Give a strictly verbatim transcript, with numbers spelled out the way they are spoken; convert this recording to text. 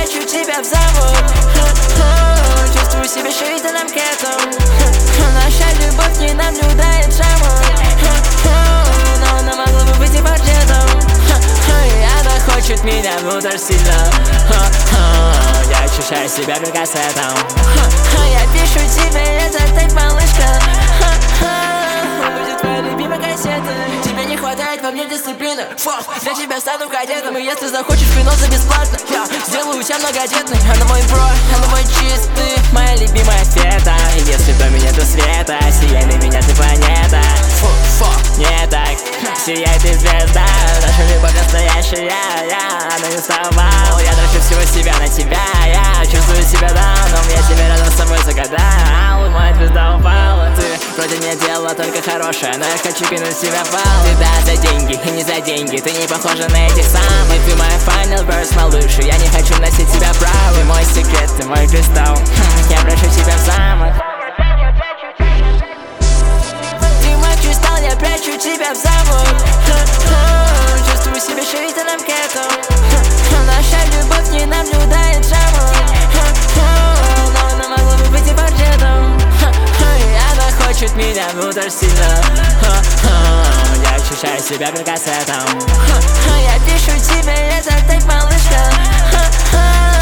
прячу тебя в замок. Чувствую себя шейтаном кетом. Наша любовь не наблюдает шаман. Но она могла бы быть и портретом. И она хочет меня внутрь сильно. Я ощущаю себя как кассетом. Я пишу тебе этот тейп, малышка. Будет твоя любимая кассета. Тебе не хватает во мне дисциплины. Фу, для тебя стану кадетом. И если захочешь вино за бесплатно, я сделаю тебя многодетной. Она мой бро, она мой чистый, моя любимая фета. И если в доме нету света, сияй на меня, ты планета. Фу, фу, не так, сияй ты звезда. Наша любовь настоящая, я, она не сломал. Я трачу всего себя на тебя, я чувствую себя дауном. Я тебя рядом с собой загадал, моя звезда упала. Ты вроде не делала только хорошее, но я хочу кинуть тебя в пал. Ты да, за деньги и не за деньги, ты не похожа на этих самых. Ты моя final verse, малыш, и я не хочу носить тебя прав. Ты мой секрет, ты мой кристалл, я прячу тебя в замок. Ты мой кристалл, я прячу тебя в замок. Чувствую себя шейтаном кетом. Наша любовь не наблюдает шаман. Но она могла бы быть и портретом. И она хочет меня внутрь сильно. Я ощущаю себя как кассетом. Я пишу тебе этот тейп, малышка.